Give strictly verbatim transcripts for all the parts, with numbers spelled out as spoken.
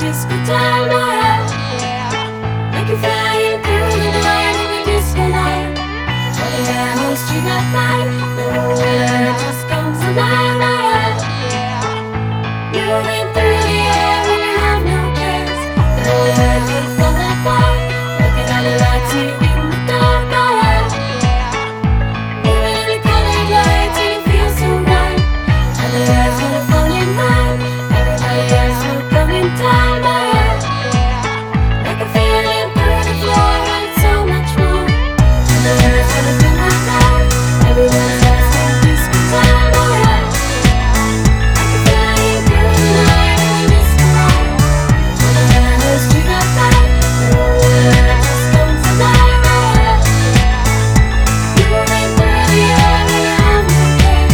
disco time, alright. Like you're flying through the night in a disco light. Running down the street at night, the world just comes alive, alright. Moving through the air when you have no cares. The world looks on that bar, looking at the lights in the dark, alright. Moving in the colored lights and you feel so right. And the world's gonna fall in line. Everybody else will come in time, alright. Like a feeling through the floor and it's so much more. And the world's gonna come my life. Everyone's asking disco time, alright. Like a flying through the night in a disco light. On the narrow street at night, the world just comes alive, alright. Moving through the air when you have no cares.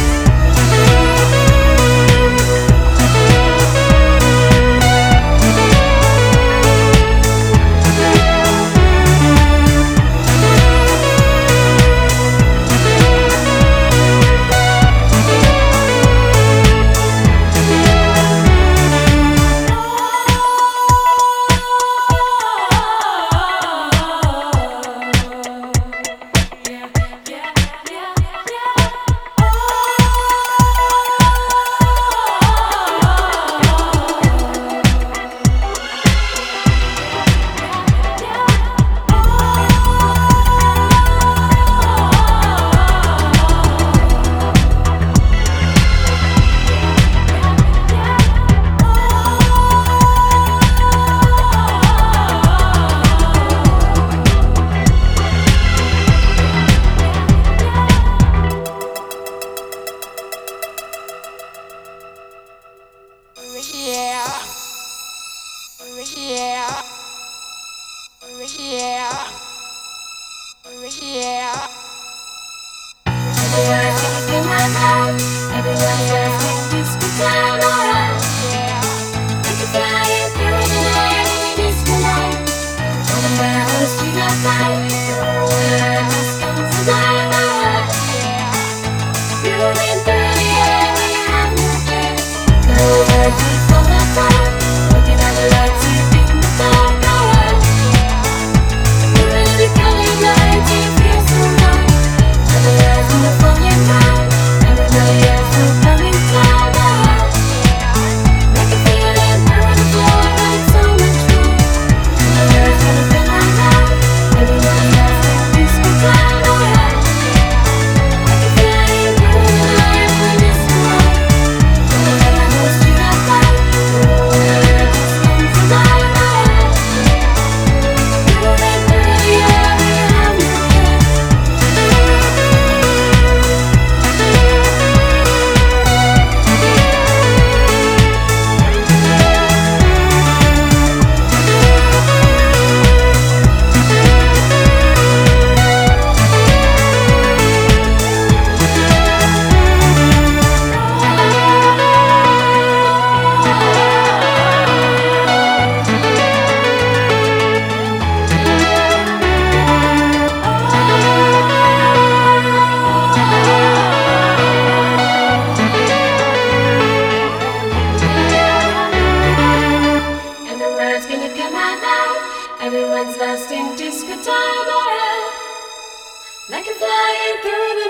Everyone's asking disco time, alright. Like you're flying through the night in a disco light. On the narrow street at night, the world just comes alive, alright. Moving through the air when you have no cares. The world keeps on that bar, looking at the lights in the dark, alright. Moving in the colored lights and you feel so right. And the world's gonna fall in line. Everybody else will come in time, alright. Like a feeling through the floor and it's so much more. And the world's gonna come alive. Everyone's asking disco time, alright. Like a flying through the night in a disco light. On the narrow street at night, the world just comes alive, alright. Moving through the air when you have no cares. And the world's gonna come out live. Everyone's lost in disco time, alright. Like a flying through the